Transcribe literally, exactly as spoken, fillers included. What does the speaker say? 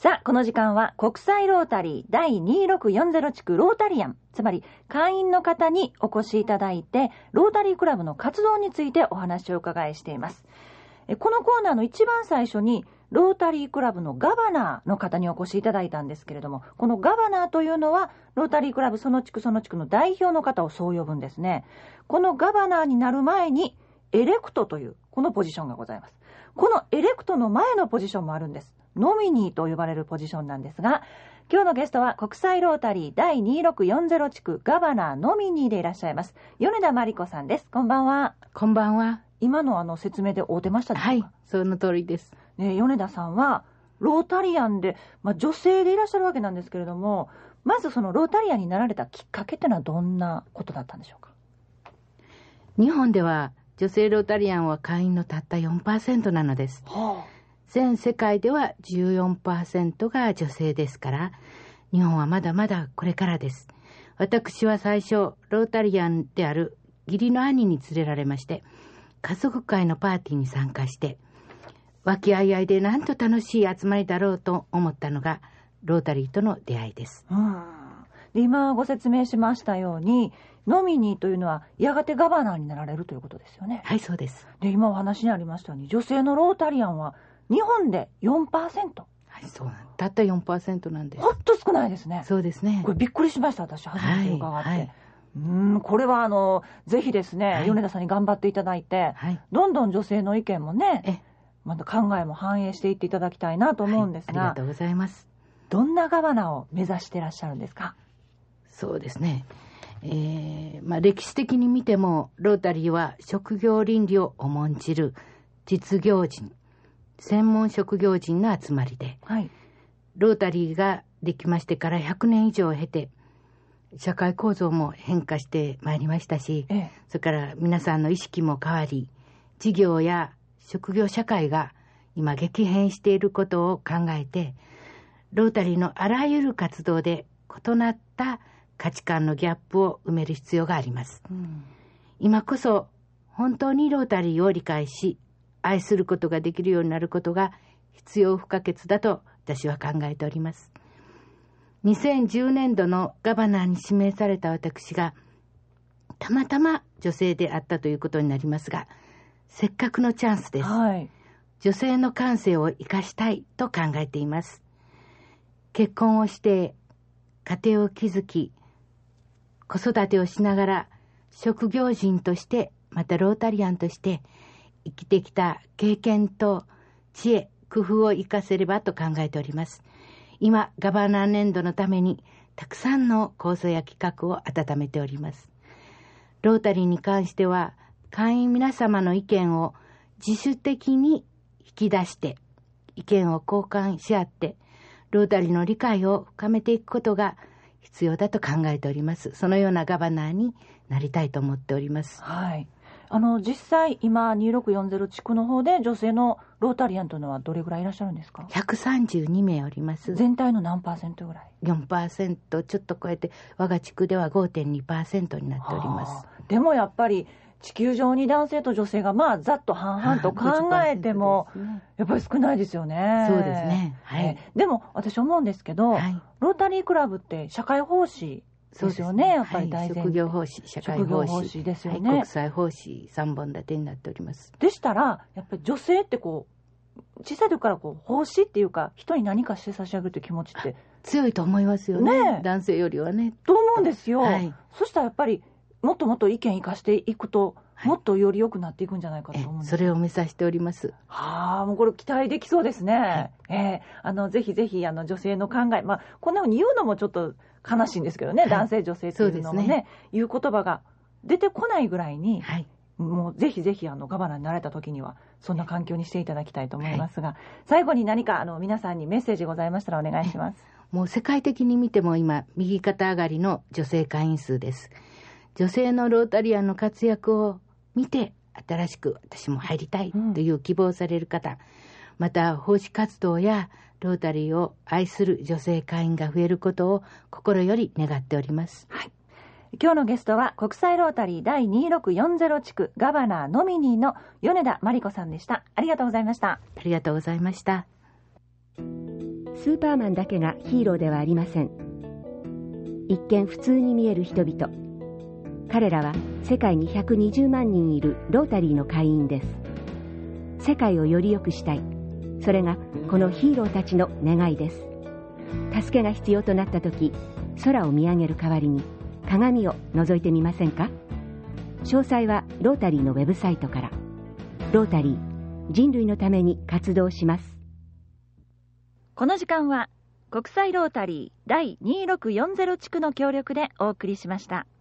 さあ、この時間は国際ロータリー第にーろくよんゼロ地区ロータリアン、つまり会員の方にお越しいただいて、ロータリークラブの活動についてお話を伺いしています。このコーナーの一番最初にロータリークラブのガバナーの方にお越しいただいたんですけれども、このガバナーというのはロータリークラブその地区その地区の代表の方をそう呼ぶんですね。このガバナーになる前にエレクトというこのポジションがございます。このエレクトの前のポジションもあるんです。ノミニーと呼ばれるポジションなんですが、今日のゲストは国際ロータリー第にーろくよんゼロ地区ガバナーノミニーでいらっしゃいます米田真理子さんです。こんばんは。 こんばんは。 今のあの説明で合うてましたでしょうか？ はい、その通りです。 ね、米田さんはロータリアンで、まあ、女性でいらっしゃるわけなんですけれども、まずそのロータリアンになられたきっかけっていうのはどんなことだったんでしょうか？ 日本では女性ロータリアンは会員のたった よんパーセント なのです。はあ、全世界では じゅうよんパーセント が女性ですから、日本はまだまだこれからです。私は最初ロータリアンである義理の兄に連れられまして、家族会のパーティーに参加して、和気あいあいでなんと楽しい集まりだろうと思ったのがロータリーとの出会いです。 うん、で今ご説明しましたように、ノミニーというのはやがてガバナーになられるということですよね。 はい、そうです。 で今お話にありましたように、女性のロータリアンは日本で よんパーセント。 はい、そうなんたった よんパーセント なんです。 ほんと少ないですね。 そうですね。 これびっくりしました、私初めて伺って、はいはい、うーんこれはあのぜひですね、はい、米田さんに頑張っていただいて、はい、どんどん女性の意見もね、えまた考えも反映していっていただきたいなと思うんですが、 はい、ありがとうございます。 どんなガバナーを目指していらっしゃるんですか？ そうですね、えーまあ、歴史的に見てもロータリーは職業倫理を重んじる実業人、専門職業人の集まりで、はい、ロータリーができましてからひゃくねん以上を経て社会構造も変化してまいりましたし、ええ、それから皆さんの意識も変わり、事業や職業社会が今激変していることを考えて、ロータリーのあらゆる活動で異なった価値観のギャップを埋める必要があります。うん、今こそ本当にロータリーを理解し愛することができるようになることが必要不可欠だと私は考えております。にせんじゅうねんどのガバナーに指名された私がたまたま女性であったということになりますが、せっかくのチャンスです。はい、女性の感性を生かしたいと考えています。結婚をして家庭を築き、子育てをしながら職業人としてまたロータリアンとして生きてきた経験と知恵工夫を生かせればと考えております。今ガバナー年度のためにたくさんの構想や企画を温めております。ロータリーに関しては会員皆様の意見を自主的に引き出して意見を交換し合ってロータリーの理解を深めていくことが必要だと考えております。そのようなガバナーになりたいと思っております。 はい、あの実際今にーろくよんゼロ地区の方で女性のロータリアンというのはどれぐらいいらっしゃるんですか？ ひゃくさんじゅうにめいおります。 全体の何パーセントぐらい？ よんパーセント ちょっと超えて、我が地区では ごてんにパーセント になっております。 でもやっぱり地球上に男性と女性がまあざっと半々と考えても、ね、やっぱり少ないですよね。 そうですね、はい、 えでも私思うんですけど、はい、ロータリークラブって社会奉仕ですよね。やっぱり大前提、 はい、職業奉仕、社会奉仕、 奉仕ですよね、 はい、国際奉仕さんぼん立てになっております。 でしたらやっぱり女性ってこう小さい時からこう奉仕っていうか人に何かして差し上げるという気持ちって強いと思いますよ ね, ね男性よりはねと思うんですよ、はい、そしたらやっぱりもっともっと意見生かしていくと、はい、もっとより良くなっていくんじゃないかと思うんです。 それを目指しております。 はあ、もうこれ期待できそうですね、はい、えー、あのぜひぜひあの女性の考え、まあ、こんなふうに言うのもちょっと悲しいんですけどね、はい、男性女性っていうのも ね, ねいう言葉が出てこないぐらいに、はい、もうぜひぜひあのガバナーになれた時にはそんな環境にしていただきたいと思いますが、はい、最後に何かあの皆さんにメッセージございましたらお願いします。 もう世界的に見ても今右肩上がりの女性会員数です。女性のロータリアンの活躍を見て新しく私も入りたいという希望される方、うん、また奉仕活動やロータリーを愛する女性会員が増えることを心より願っております。 はい、今日のゲストは国際ロータリー第にーろくよんゼロ地区ガバナーノミニーの米田真理子さんでした。ありがとうございました。 ありがとうございました。 スーパーマンだけがヒーローではありません。一見普通に見える人々、彼らは世界にひゃくにじゅうまんにんいるロータリーの会員です。世界をより良くしたい、それがこのヒーローたちの願いです。助けが必要となった時、空を見上げる代わりに鏡を覗いてみませんか？詳細はロータリーのウェブサイトから。ロータリー、人類のために活動します。 この時間は国際ロータリー第にーろくよんゼロ地区の協力でお送りしました。